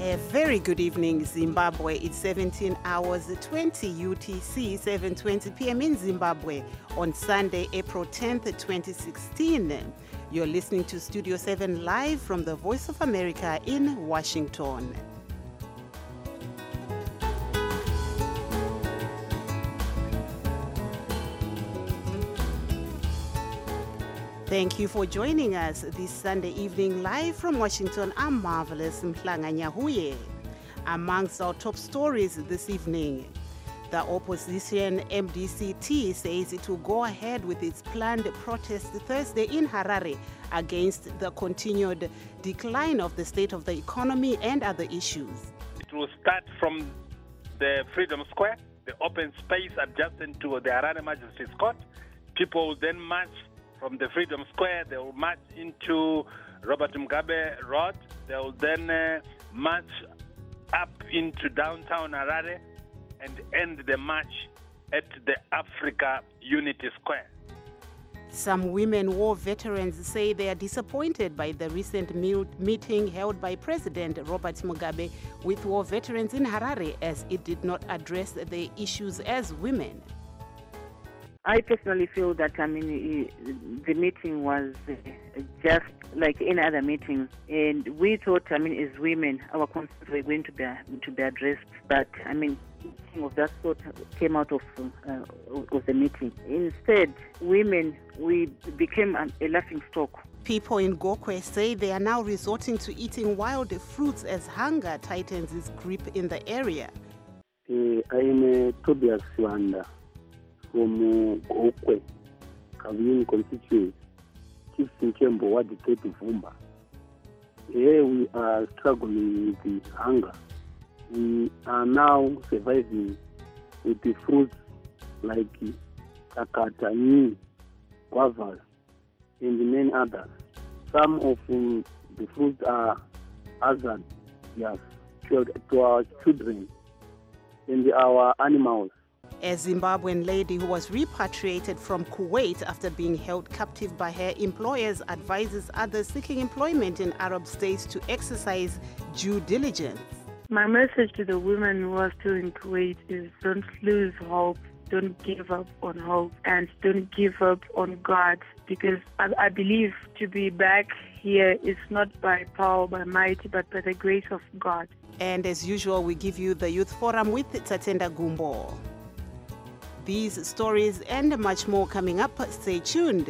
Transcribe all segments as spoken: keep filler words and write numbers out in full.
A very good evening, Zimbabwe. It's seventeen hours twenty U T C, seven twenty p m in Zimbabwe on Sunday, April tenth, twenty sixteen. You're listening to Studio seven live from the Voice of America in Washington. Thank you for joining us this Sunday evening live from Washington. I'm Marvelous Mhlanga Nyahuye. Amongst our top stories this evening, the opposition M D C T says it will go ahead with its planned protest Thursday in Harare against the continued decline of the state of the economy and other issues. It will start from the Freedom Square, the open space adjacent to the Harare Magistrates Court. People will then march from the Freedom Square. They will march into Robert Mugabe Road. They will then uh, march up into downtown Harare and end the march at the Africa Unity Square. Some women war veterans say they are disappointed by the recent meeting held by President Robert Mugabe with war veterans in Harare, as it did not address their issues as women. I personally feel that, I mean, the meeting was just like any other meeting, and we thought, I mean, as women, our concerns were going to be to be addressed, but I mean, nothing of that sort came out of uh, of the meeting. Instead, women, we became a laughing stock. People in Gokwe say they are now resorting to eating wild fruits as hunger tightens its grip in the area. Uh, I am uh, Tobias Swanda from Gokwe, Kavini constituency, Chief Nchembo Ward Cape Vumba. Here we are struggling with the hunger. We are now surviving with the fruits like kakatani, guavas, and many others. Some of um, the fruits are hazard, yes, to our children and our animals. A Zimbabwean lady who was repatriated from Kuwait after being held captive by her employers advises others seeking employment in Arab states to exercise due diligence. My message to the women who are still in Kuwait is don't lose hope, don't give up on hope, and don't give up on God, because I, I believe to be back here is not by power, by might, but by the grace of God. And as usual, we give you the Youth Forum with Tatenda Gumbo. These stories and much more coming up. Stay tuned.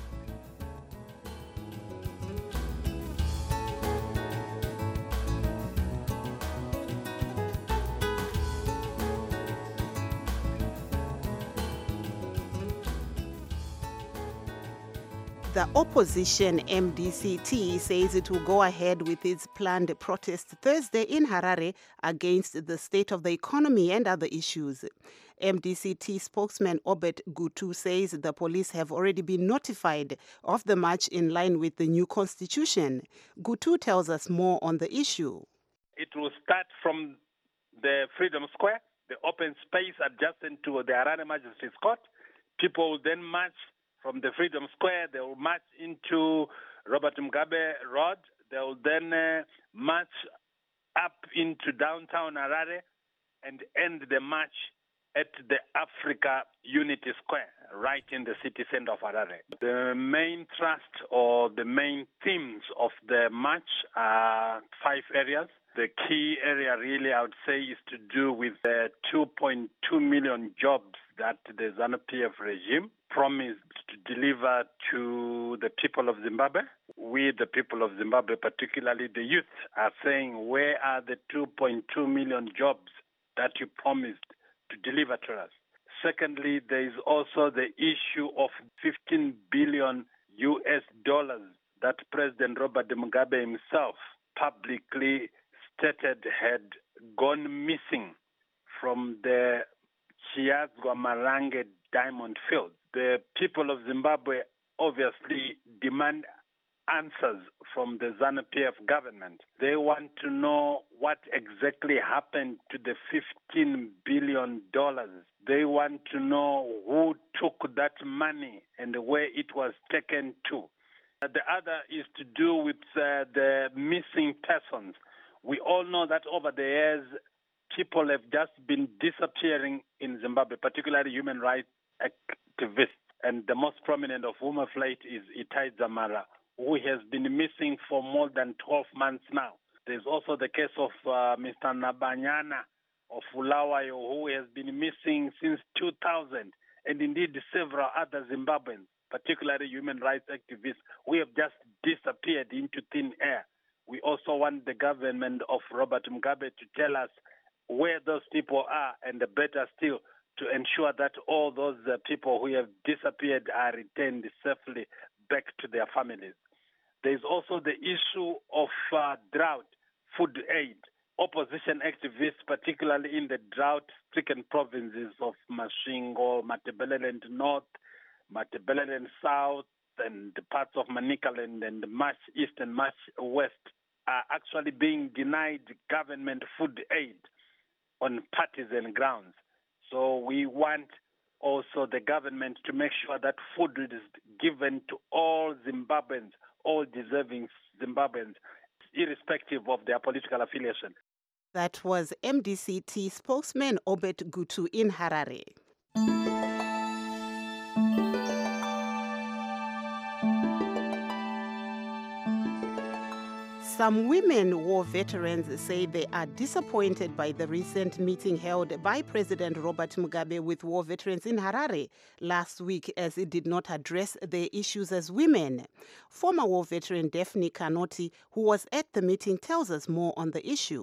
The opposition M D C T says it will go ahead with its planned protest Thursday in Harare against the state of the economy and other issues. M D C T spokesman Obed Gutu says the police have already been notified of the march in line with the new constitution. Gutu tells us more on the issue. It will start from the Freedom Square, the open space adjacent to the Harare Magistrates Court. People will then march from the Freedom Square. They will march into Robert Mugabe Road. They will then uh, march up into downtown Harare and end the march at the Africa Unity Square, right in the city center of Harare. The main thrust or the main themes of the march are five areas. The key area really, I would say, is to do with the two point two million jobs that the ZANU-P F regime promised to deliver to the people of Zimbabwe. We, the people of Zimbabwe, particularly the youth, are saying, where are the two point two million jobs that you promised to deliver to us? Secondly, there is also the issue of fifteen billion U S dollars that President Robert Mugabe himself publicly stated had gone missing from the Chiazwa Marange diamond field. The people of Zimbabwe obviously demand answers from the ZANU-P F government. They want to know what exactly happened to the fifteen billion dollars. They want to know who took that money and where it was taken to. The other is to do with uh, the missing persons. We all know that over the years, people have just been disappearing in Zimbabwe, particularly human rights activists. And the most prominent of whom of late is Itai Dzamara, who has been missing for more than twelve months now. There's also the case of uh, Mister Nabanyana of Bulawayo, who has been missing since two thousand, and indeed several other Zimbabweans, particularly human rights activists, who have just disappeared into thin air. We also want the government of Robert Mugabe to tell us where those people are, and better still, to ensure that all those uh, people who have disappeared are returned safely back to their families. There's also the issue of uh, drought, food aid. Opposition activists, particularly in the drought-stricken provinces of Masvingo, Matabeleland North, Matabeleland South, and parts of Manicaland and Marsh East and Marsh West, are actually being denied government food aid on partisan grounds. So we want also the government to make sure that food is given to all Zimbabweans, all deserving Zimbabweans, irrespective of their political affiliation. That was M D C T spokesman Obed Gutu in Harare. Some women war veterans say they are disappointed by the recent meeting held by President Robert Mugabe with war veterans in Harare last week, as it did not address their issues as women. Former war veteran Daphne Kanoti, who was at the meeting, tells us more on the issue.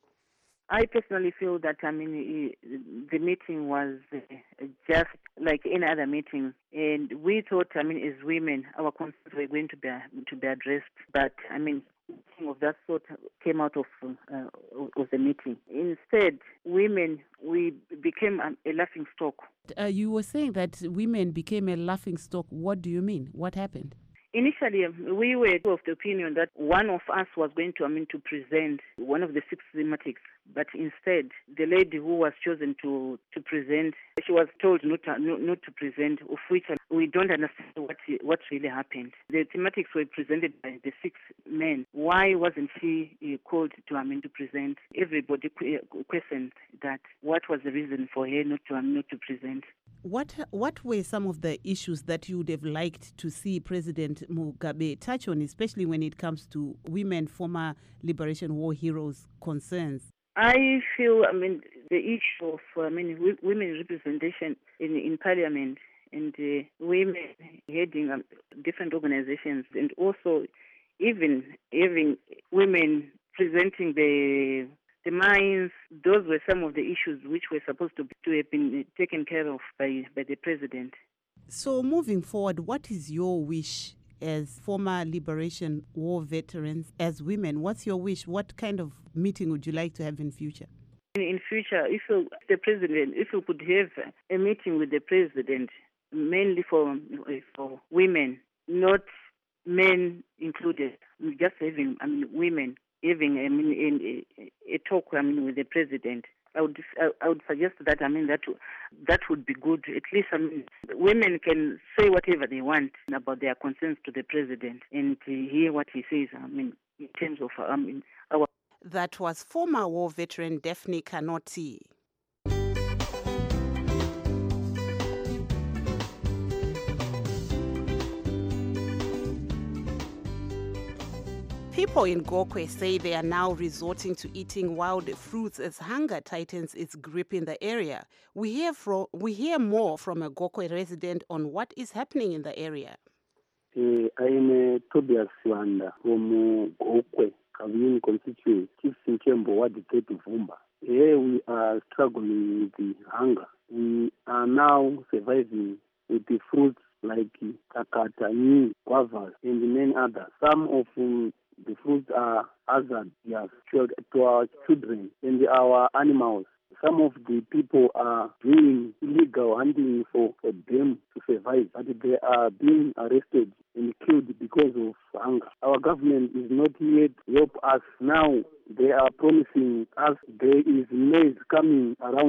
I personally feel that, I mean, the meeting was just like any other meeting, and we thought, I mean, as women, our concerns were going to be to be addressed, but I mean, nothing of that sort came out of uh, of the meeting. Instead, women, we became a laughing stock. Uh, you were saying that women became a laughing stock. What do you mean? What happened? Initially, we were of the opinion that one of us was going to, I mean, to present one of the six thematics, but instead, the lady who was chosen to, to present, she was told not to, not, not to present, of which we don't understand what what really happened. The thematics were presented by the six men. Why wasn't she uh, called to, I mean, to present? Everybody questioned that. What was the reason for her not to, um, not to present? What what were some of the issues that you would have liked to see President Mugabe touch on, especially when it comes to women, former Liberation War heroes' concerns? I feel, I mean, the issue of, I mean, w- women representation in, in Parliament and uh, women heading um, different organizations, and also even having women presenting the The mines, those were some of the issues which were supposed to, be, to have been taken care of by, by the president. So moving forward, what is your wish as former Liberation War veterans, as women? What's your wish? What kind of meeting would you like to have in future? In, in future, if you, the president, if you could have a meeting with the president, mainly for, for women, not men included, just having, I mean, women, having I mean, a, a talk I mean, with the president, I would I would suggest that I mean that that would be good. At least I mean, women can say whatever they want about their concerns to the president and hear what he says. I mean, in terms of I mean, our. That was former war veteran Daphne Kanoti. People in Gokwe say they are now resorting to eating wild fruits as hunger tightens its grip in the area. We hear from we hear more from a Gokwe resident on what is happening in the area. Uh, I am uh, Tobias Siwanda from uh, Gokwe, Kavini constituency, Chief Sinkembo, Ward thirty Vumba. Here we are struggling with the hunger. We are now surviving with the fruits like kakata, ni, guavas, and many others. Some of um, the fruits are hazard yes, to our children and our animals. Some of the people are doing illegal hunting for, for them to survive, but they are being arrested and killed because of hunger. Our government is not yet help us. Now they are promising us there is maize coming around.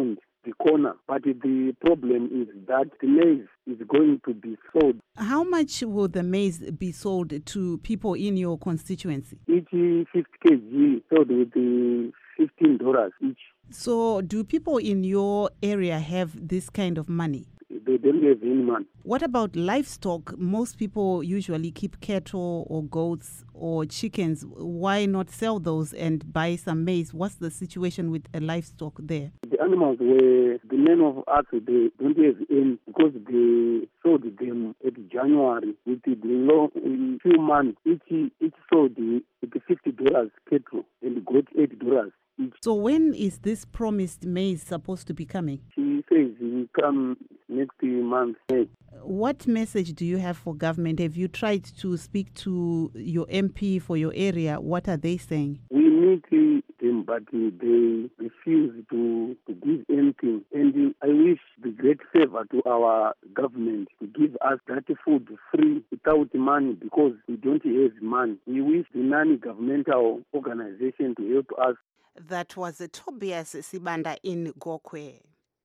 the corner. But the problem is that the maize is going to be sold. How much will the maize be sold to people in your constituency? Each fifty kilograms sold with the fifteen dollars each. So do people in your area have this kind of money? They don't have any money. What about livestock? Most people usually keep cattle or goats or chickens. Why not sell those and buy some maize? What's the situation with the livestock there? The animals were, the men of us, they don't have any because they sold them at January with the long, in few months. Each, each sold the, the fifty dollars cattle and got eighty dollars. So when is this promised maize supposed to be coming? She says it will come next month. What message do you have for government? Have you tried to speak to your M P for your area? What are they saying? We meet them, but they refuse to, to give anything. And I wish the great favor to our government to give us that food free without money because we don't have money. We wish the non-governmental organization to help us. That was Tobias Sibanda in Gokwe.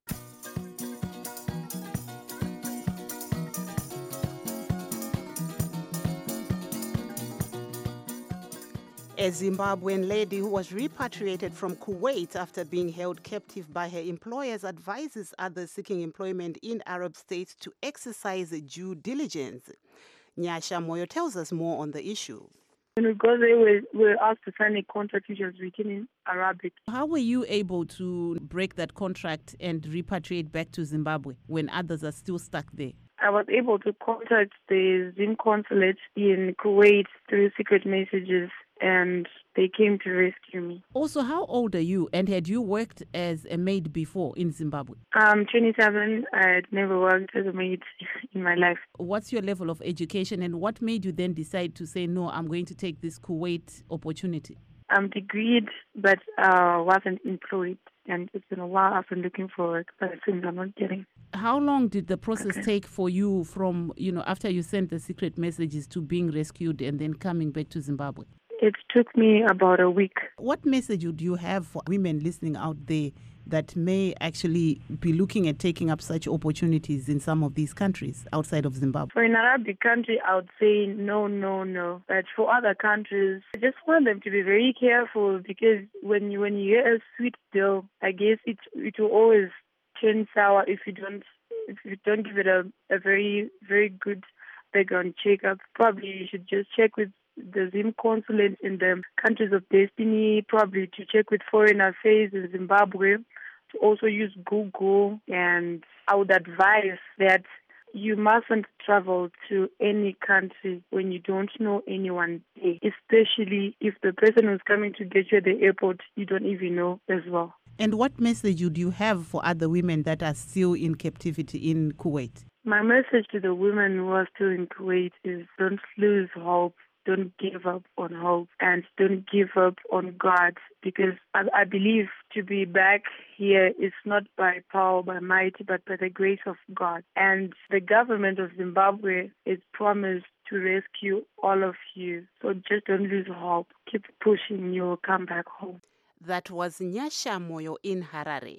A Zimbabwean lady who was repatriated from Kuwait after being held captive by her employers advises others seeking employment in Arab states to exercise due diligence. Nyasha Moyo tells us more on the issue. When we go there, we were asked to sign a contract which was written in Arabic. How were you able to break that contract and repatriate back to Zimbabwe when others are still stuck there? I was able to contact the Zim consulate in Kuwait through secret messages, and they came to rescue me. Also, how old are you, and had you worked as a maid before in Zimbabwe? I'm twenty-seven. I had never worked as a maid in my life. What's your level of education, and what made you then decide to say, no, I'm going to take this Kuwait opportunity? I'm degreed, but uh, wasn't employed. And it's been a while I've been looking for work, but it seems I'm not getting. How long did the process okay. take for you from, you know, after you sent the secret messages to being rescued and then coming back to Zimbabwe? It took me about a week. What message would you have for women listening out there that may actually be looking at taking up such opportunities in some of these countries outside of Zimbabwe? For an Arabic country, I would say no, no, no. But for other countries, I just want them to be very careful because when you when you hear a sweet deal, I guess it it will always turn sour if you don't if you don't give it a, a very very good background checkup. Probably you should just check with the Zim consulate in the countries of destiny, probably to check with Foreign Affairs in Zimbabwe, to also use Google. And I would advise that you mustn't travel to any country when you don't know anyone there, especially if the person who's coming to get you at the airport you don't even know as well. And what message would you have for other women that are still in captivity in Kuwait? My message to the women who are still in Kuwait is don't lose hope. Don't give up on hope and don't give up on God, because I, I believe to be back here is not by power, by might, but by the grace of God. And the government of Zimbabwe is promised to rescue all of you. So just don't lose hope. Keep pushing. You'll come back home. That was Nyasha Moyo in Harare.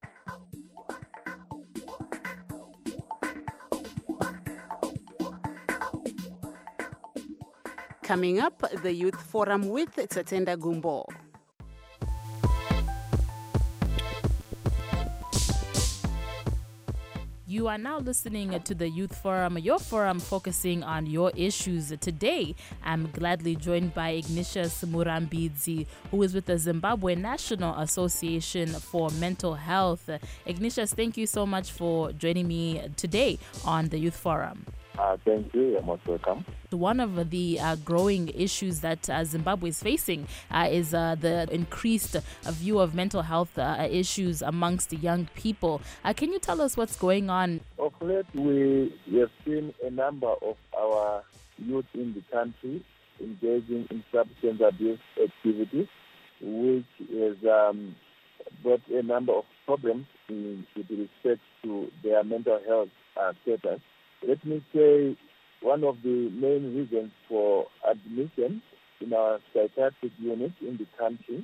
Coming up, the Youth Forum with Tsatenda Gumbo. You are now listening to the Youth Forum, your forum focusing on your issues. Today, I'm gladly joined by Ignatius Murambidzi, who is with the Zimbabwe National Association for Mental Health. Ignatius, thank you so much for joining me today on the Youth Forum. Uh, thank you. You're most welcome. One of the uh, growing issues that uh, Zimbabwe is facing uh, is uh, the increased uh, view of mental health uh, issues amongst young people. Uh, can you tell us what's going on? Of late, we have seen a number of our youth in the country engaging in substance abuse activities, which has um, brought a number of problems in, with respect to their mental health uh, status. Let me say one of the main reasons for admission in our psychiatric unit in the country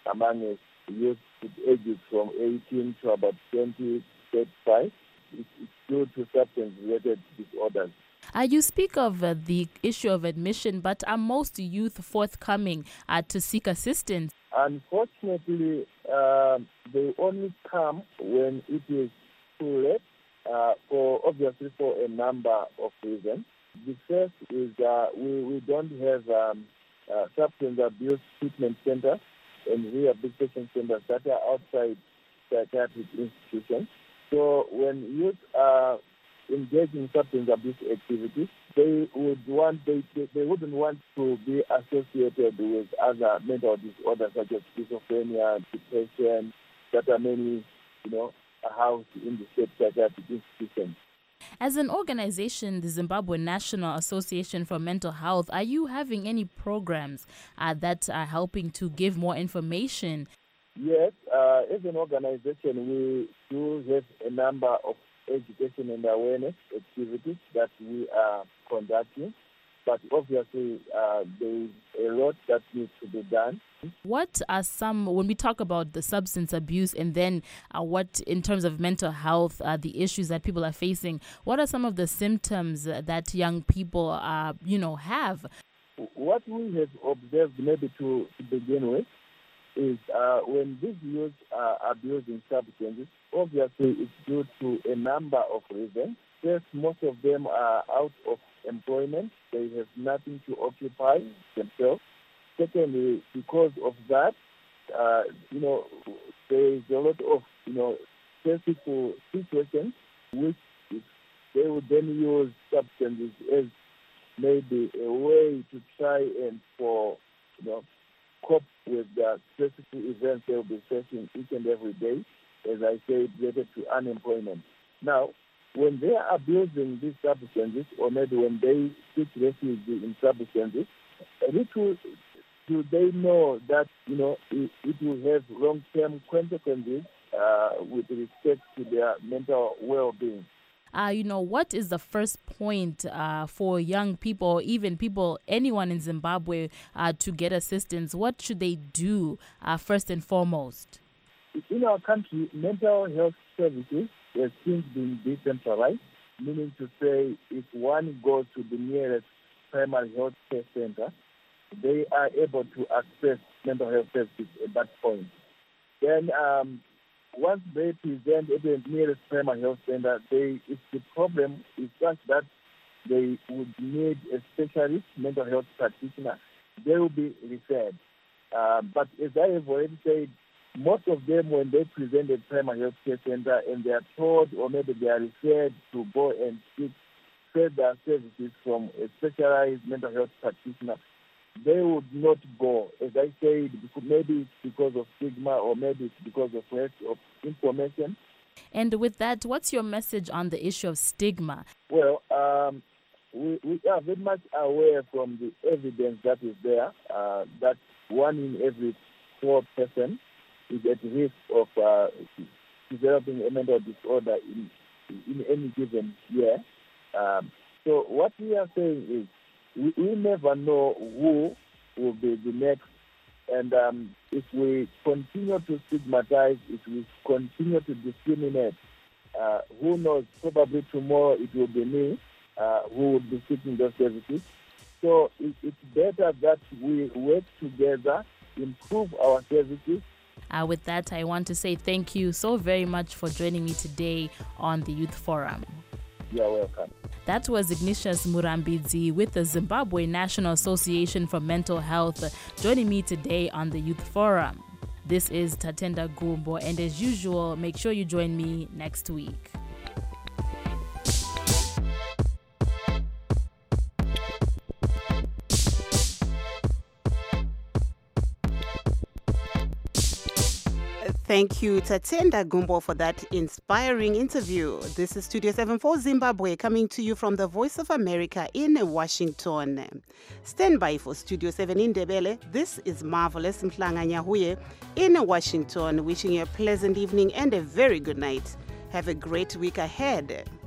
among youth ages from eighteen to about twenty, thirty-five. It's due to substance-related disorders. Uh, you speak of uh, the issue of admission, but are most youth forthcoming uh, to seek assistance? Unfortunately, uh, they only come when it is too late, uh, for obviously for a number of reasons. The first is uh, we, we don't have um, uh, substance abuse treatment centers and rehabilitation centers that are outside psychiatric institutions. So when youth are engaging in substance abuse activities, they would want they, they they wouldn't want to be associated with other mental disorders such as schizophrenia, depression, that are mainly, you know, housed in the state psychiatric institutions. As an organization, the Zimbabwe National Association for Mental Health, are you having any programs uh, that are helping to give more information? Yes, uh, as an organization, we do have a number of education and awareness activities that we are conducting, but obviously uh, there is a lot that needs to be done. What are some, when we talk about the substance abuse and then uh, what in terms of mental health, uh, the issues that people are facing, what are some of the symptoms that young people uh, you know, have? What we have observed, maybe to, to begin with, is uh, when these youths are abusing substances, obviously it's due to a number of reasons. First, most of them are out of employment. They have nothing to occupy themselves. Secondly, because of that, uh, you know, there is a lot of, you know, stressful situations which they would then use substances as maybe a way to try and for, you know, cope with the stressful events they will be facing each and every day, as I say, related to unemployment. Now, when they are abusing these substances, or maybe when they seek refuge in substances, little do they know that, you know, it, it will have long-term consequences uh, with respect to their mental well-being. Uh, you know, what is the first point uh, for young people, or even people, anyone in Zimbabwe, uh, to get assistance? What should they do uh, first and foremost? In our country, mental health services have since been decentralized, meaning to say if one goes to the nearest primary health care center, they are able to access mental health services at that point. Then um, once they present at the nearest primary health center, they, if the problem is such that they would need a specialist mental health practitioner, they will be referred. Uh, but as I have already said, most of them, when they present at primary health care center and they are told, or maybe they are referred to go and seek further services from a specialized mental health practitioner, they would not go. As I said, maybe it's because of stigma, or maybe it's because of lack of information. And with that, what's your message on the issue of stigma? Well, um, we, we are very much aware from the evidence that is there uh, that one in every four person is at risk of uh, developing a mental disorder in, in any given year. Um, so what we are saying is, We, we never know who will be the next, and um, if we continue to stigmatize, if we continue to discriminate, uh, who knows, probably tomorrow it will be me uh, who will be seeking those services. So it, it's better that we work together, improve our services. Uh, with that, I want to say thank you so very much for joining me today on the Youth Forum. You're welcome. That was Ignatius Murambidzi with the Zimbabwe National Association for Mental Health joining me today on the Youth Forum. This is Tatenda Gumbo, and as usual, make sure you join me next week. Thank you, Tatenda Gumbo, for that inspiring interview. This is Studio seven for Zimbabwe, coming to you from the Voice of America in Washington. Stand by for Studio seven in Ndebele. This is Marvelous Mhlanga Nyahuye in Washington, wishing you a pleasant evening and a very good night. Have a great week ahead.